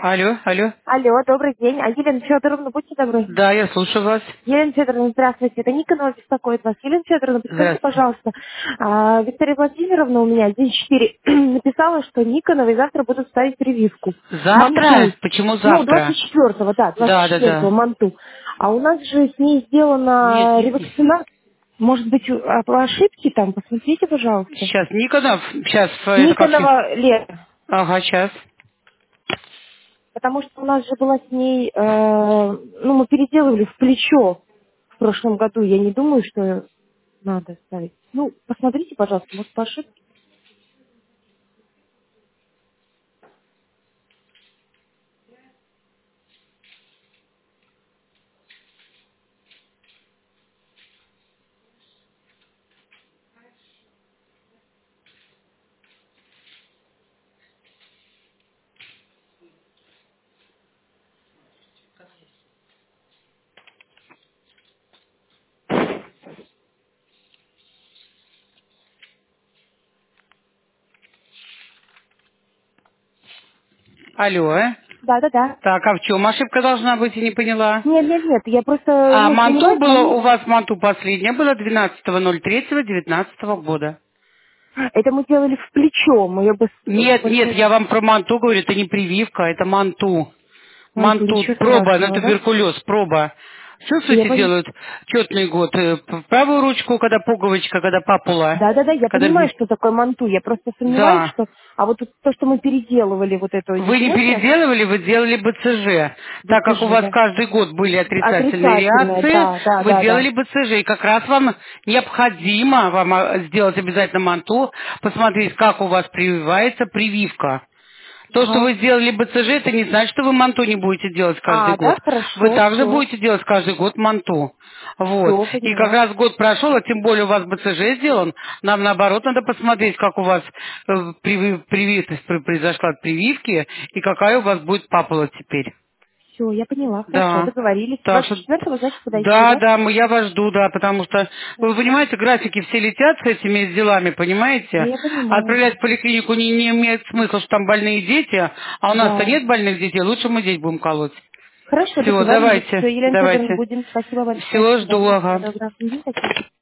Алло, алло. Алло, добрый день. А Елена Федоровна, будьте добры. Да, я слушаю вас. Елена Федоровна, здравствуйте. Это Никонова беспокоит вас. Елена Федоровна, подскажите, Здравствуйте. пожалуйста, Виктория Владимировна у меня 1.4 написала, что Никоновой завтра будут ставить прививку. Манту. Завтра? Почему Ну, завтра? 24-го, да, Да, да, 24-го да. манту. А у нас же с ней Нет, сделана нет, нет. ревакцинация. Может быть, по ошибке там? Посмотрите, пожалуйста. Сейчас Никонов, сейчас, это как... Никонова Лера. Ага, сейчас. Потому что у нас же была с ней, ну, мы переделывали в плечо в прошлом году. Я не думаю, что надо ставить. Ну, посмотрите, пожалуйста, может, по ошибке. Алло. Да-да-да. Так, а в чем ошибка должна быть, я не поняла? Нет, я просто, А ну, манту понимаете, было, они... у вас манту последняя была 12.03.19 года. Это мы делали в плечо, мы ее бы... Нет, нет, я вам про манту говорю, это не прививка, это манту. Манту, Мантут, ничего проба на страшного, да? туберкулез, проба. Я Чувствуете, понимаю. делают четный год. В правую ручку, когда пуговичка, когда папула. Да-да-да, я Когда понимаю, здесь. что такое манту. Я просто сомневаюсь, Да. что... А вот то, что мы переделывали вот это не Вы не сегодня, переделывали, вы делали БЦЖ. Так как у БЦЖ, вас да. каждый год были отрицательные Отрицательное, реакции, да, да, вы да, да. делали БЦЖ. И как раз вам необходимо вам сделать обязательно манту, посмотреть, как у вас прививается прививка. То, что Ага. вы сделали БЦЖ, это не значит, что вы манту не будете делать каждый А, да, год. Вы хорошо, также все. будете делать каждый год манту. Вот. Все, И как поняла. раз год прошел, а тем более у вас БЦЖ сделан, нам наоборот надо посмотреть, как у вас привитость произошла от прививки и какая у вас будет папула теперь. Все, я поняла, хорошо, Да. договорились. Так что, 24-го, значит, подойти, да, да? да, я вас жду, да, потому что, вы Хорошо. понимаете, графики все летят с этими делами, Да, понимаете? я понимаю, Отправлять да. в поликлинику не имеет смысла, что там больные дети, а у нас-то Да. нет больных детей, лучше мы здесь будем колоть. Хорошо, Все, договорились. давайте, Все, Елена Федоровна, давайте. будем. Спасибо большое. До Все, жду, свидания. Всего ага. доброго. Мгм, спасибо.